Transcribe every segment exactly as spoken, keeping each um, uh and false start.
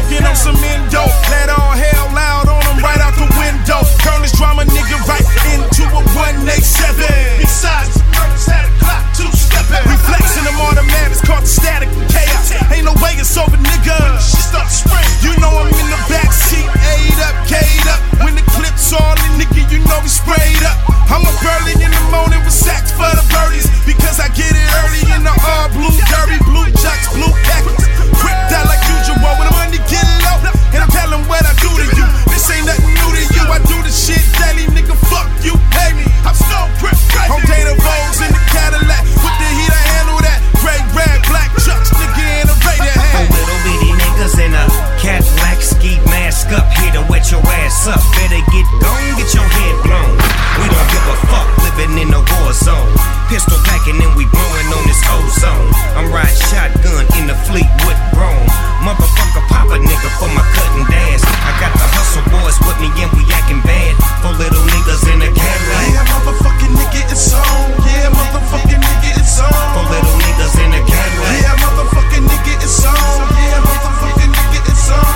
smoking on some endo. Let all hell loud on them right out the window. Turn this drama nigga right into a one eight seven. Besides, the murders had a clock two-stepping. Reflexing them automatics caught the static and chaos. Ain't no way it's over, nigga. Shit start to spring. You know I'm in the backseat, A'd up, K'd up. When the clip's all in, nigga, you know we sprayed up. I'm up early in the morning with sacks for the birdies. Because I get it early in the all blue, dirty blue chucks, blue khakis. Ripped out like usual when the money get low. And I'm telling what I do to you. This ain't nothing new to you. I do the shit daily, nigga. Fuck you, pay me. I'm so grip, crazy. On data Vogues in the Cadillac. With the heat, I handle that. Gray, red, black trucks, nigga, in a Raider hat. Oh, little bitty niggas in a Cadillac, ski mask up. Here to wet your ass up. Better get gone, get your head blown. We don't give a fuck living in a war zone. Pistol packing and we blowing on this ozone. I'm riding shotgun in the Fleetwood Chrome. Motherfucker pop a nigga for my cutting dash. I got the hustle boys with me and we acting bad. For little niggas in the Cadillac. Yeah, motherfucking nigga, it's on. Yeah, motherfucking nigga, it's on. For little niggas in the Cadillac. Yeah, motherfucking nigga, it's on. Yeah, motherfucking nigga, it's on.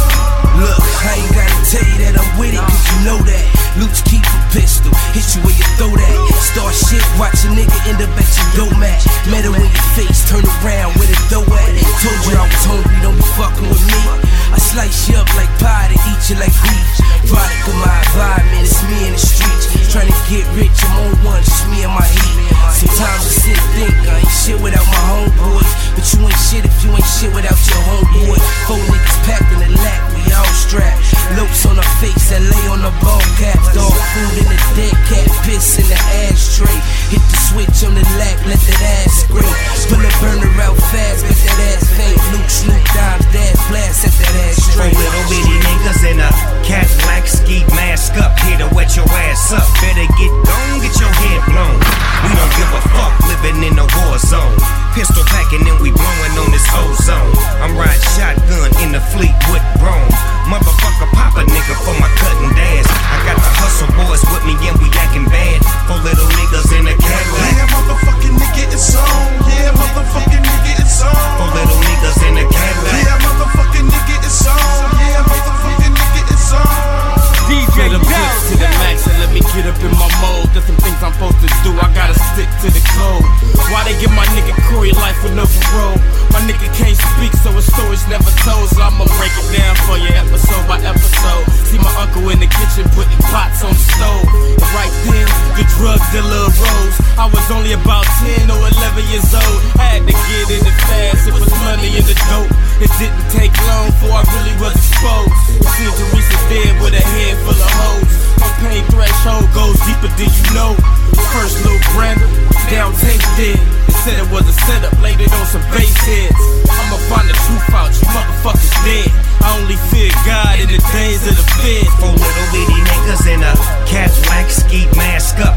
Look, I ain't gotta tell you that I'm with it, cause you know that. Luch keep a pistol, hit you where you throw that. Start shit, watch a nigga end up at your doormat. Metal in your face, turn around with a dough at it. Told you I was hungry, don't be fucking with me. I slice you up like pie to eat you like beef. Product of my environment, it's me in the streets. Trying to get rich, I'm on one, just me and my heat. Sometimes I sit and think I ain't shit without my homeboys. But you ain't shit if you ain't shit without your homeboy. Four niggas packed in the lap, we all strapped. Lopes on her face, L A on the ball caps. Dog food in the dead cat, piss in the ashtray. Hit the switch on the lack, let that ass scream. Pull a burner out fast, make that ass faint. Luke, Snoop, Dimes, Dash, blast at that ass straight. For little bitty niggas in a Cadillac, ski mask up. Here to wet your ass up. Better get gone, get your head blown. We don't give a fuck living in a war zone. Pistol packing and we blowing on this ozone. I'm riding shotgun in the Fleetwood Chrome. Motherfucker pop a nigga for my cutting dash. I got the hustle boys with me and we acting bad. For little niggas in the Cadillac. Yeah, motherfucking nigga, it's on. Yeah, motherfucking nigga, it's on. For little niggas in the Cadillac. Yeah, motherfucking nigga, it's on. Yeah, motherfucking nigga, it's on. D J them hits to the max and let me get up in my mode. There's some things I'm supposed to do, I gotta stick to the code. Why they give my nigga Corey life with no parole? My nigga can't speak, so his story's never told. So I'ma break it down for you episode by episode. See my uncle in the kitchen putting pots on the stove. And right then, the drug dealer arose. I was only about ten or eleven years old. Had to get in it fast, it was money in the dope. It didn't take long before I really was exposed. It seemed Teresa dead with a head full of hoes. My pain threshold goes deeper than you know. First little Brandon, down tape dead. They said it was a setup, laid it on some bass heads. I'ma find the truth out, you motherfuckers dead. I only fear God in the days of the Fed. For little bitty niggas in a Cadillac, ski mask up.